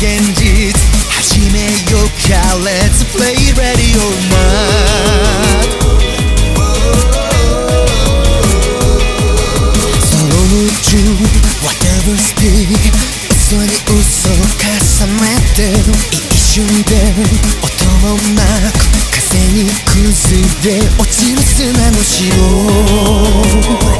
現実始めようか Let's play Radio Mad その夢中 Whatever stick 嘘に嘘を重ねて一瞬で音もなく風に崩れ落ちる砂の塩